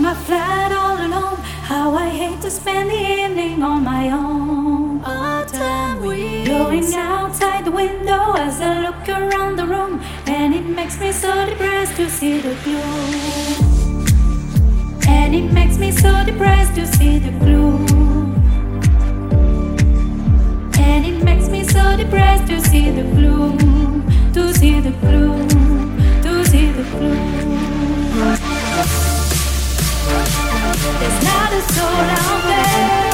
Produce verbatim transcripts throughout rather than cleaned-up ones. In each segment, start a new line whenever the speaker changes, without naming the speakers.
my flat all alone. How I hate to spend the evening on my own. Autumn wind blowing outside the window as I look around the room, and it makes me so depressed to see the gloom. And it makes me so depressed to see the gloom. And it makes me so depressed to see the gloom, to see the gloom, to see the gloom. There's not a soul out there.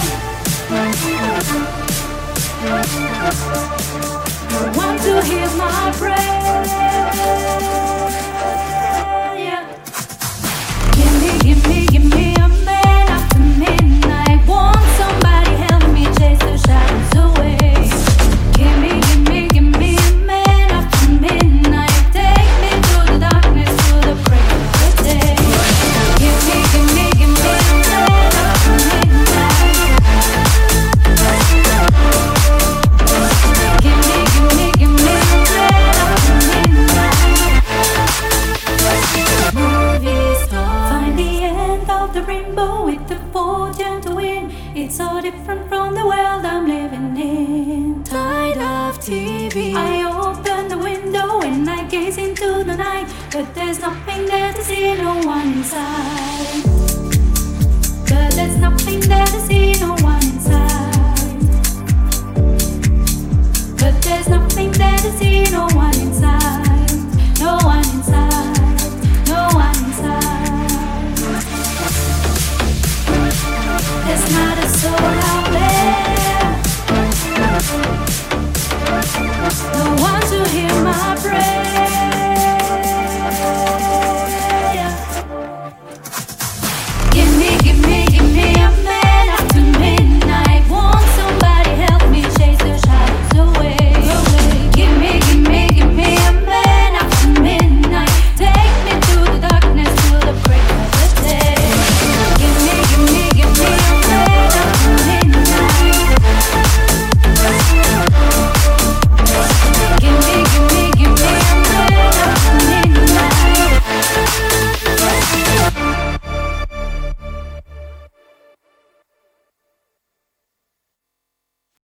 No one to hear my prayer. Yeah. Give me, give me, give me a man after midnight. Want somebody help me chase the shadows away. Give me, give me, give me a man after midnight. Take me through the darkness to the break of the day. Give me, give me, give me a man after midnight. Give me, give me, give me a man after midnight. Movie star, find the end of the rainbow with the fortune to win. It's so different from the world I'm living in. Tired of T V, I open the window and I gaze into the night, but there's nothing there to see, no one inside. But there's nothing there to see, no one inside. But there's nothing there to see, no one